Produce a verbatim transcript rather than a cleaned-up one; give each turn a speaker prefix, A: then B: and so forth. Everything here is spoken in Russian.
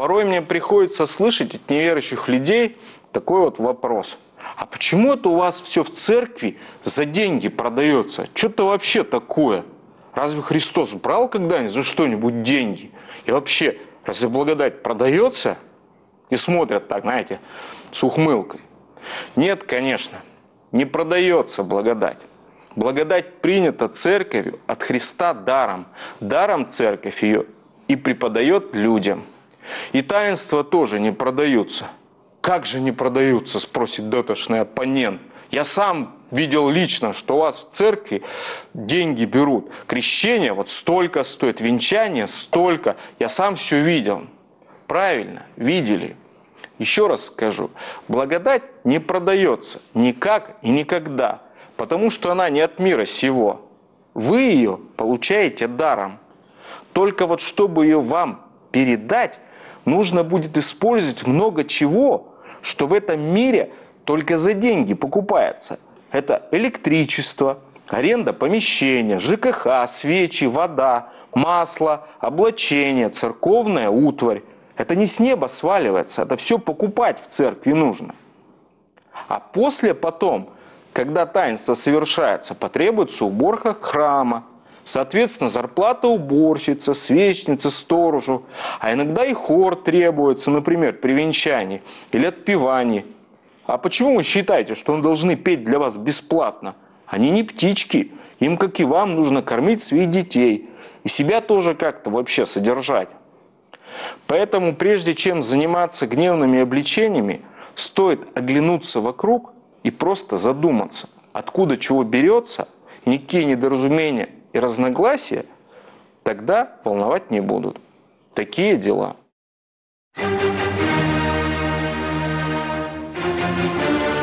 A: Порой мне приходится слышать от неверующих людей такой вот вопрос. А почему это у вас все в церкви за деньги продается? Что-то вообще такое? Разве Христос брал когда-нибудь за что-нибудь деньги? И вообще, разве благодать продается? И смотрят так, знаете, с ухмылкой. Нет, конечно, не продается благодать. Благодать принята церковью от Христа даром. Даром церковь ее и преподает людям. И таинства тоже не продаются. Как же не продаются, спросит дотошный оппонент. Я сам видел лично, что у вас в церкви деньги берут. Крещение вот столько стоит, венчание столько. Я сам все видел. Правильно, видели. Еще раз скажу, благодать не продается никак и никогда, потому что она не от мира сего. Вы ее получаете даром. Только вот чтобы ее вам передать, нужно будет использовать много чего, что в этом мире только за деньги покупается. Это электричество, аренда помещения, ЖКХ, свечи, вода, масло, облачение, церковная утварь. Это не с неба сваливается, это все покупать в церкви нужно. А после потом, когда таинство совершается, потребуется уборка храма. Соответственно, зарплата уборщицы, свечницы, сторожу. А иногда и хор требуется, например, при венчании или отпевании. А почему вы считаете, что они должны петь для вас бесплатно? Они не птички. Им, как и вам, нужно кормить своих детей. И себя тоже как-то вообще содержать. Поэтому, прежде чем заниматься гневными обличениями, стоит оглянуться вокруг и просто задуматься, откуда чего берется, и никакие недоразумения и разногласия тогда волновать не будут. Такие дела.
B: Thank you.